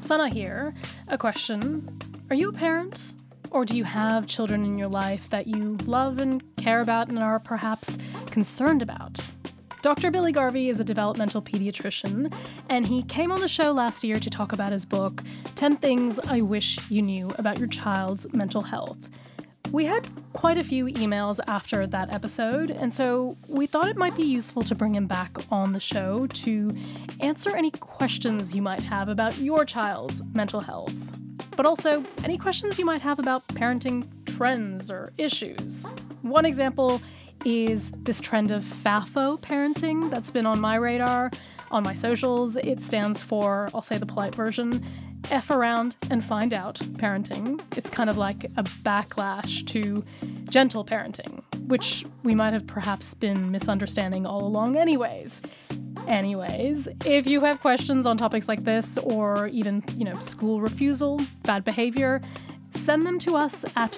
Sana here. A question. Are you a parent? Or do you have children in your life that you love and care about and are perhaps concerned about? Dr. Billy Garvey is a developmental pediatrician, and he came on the show last year to talk about his book, 10 Things I Wish You Knew About Your Child's Mental Health. We had quite a few emails after that episode, and so we thought it might be useful to bring him back on the show to answer any questions you might have about your child's mental health. But also, any questions you might have about parenting trends or issues. One example is this trend of FAFO parenting that's been on my radar, on my socials. It stands for, I'll say the polite version, F around and find out parenting. It's kind of like a backlash to gentle parenting, which we might have perhaps been misunderstanding all along anyways. Anyways, if you have questions on topics like this, or even, school refusal, bad behavior, send them to us at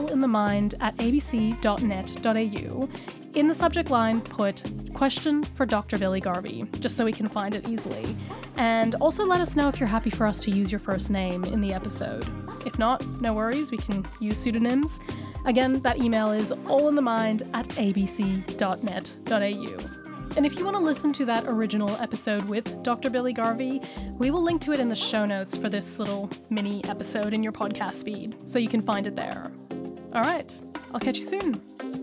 allinthemind@abc.net.au. In the subject line, put question for Dr. Billy Garvey, just so we can find it easily. And also let us know if you're happy for us to use your first name in the episode. If not, no worries, we can use pseudonyms. Again, that email is allinthemind@abc.net.au. And if you want to listen to that original episode with Dr. Billy Garvey, we will link to it in the show notes for this little mini episode in your podcast feed, so you can find it there. All right, I'll catch you soon.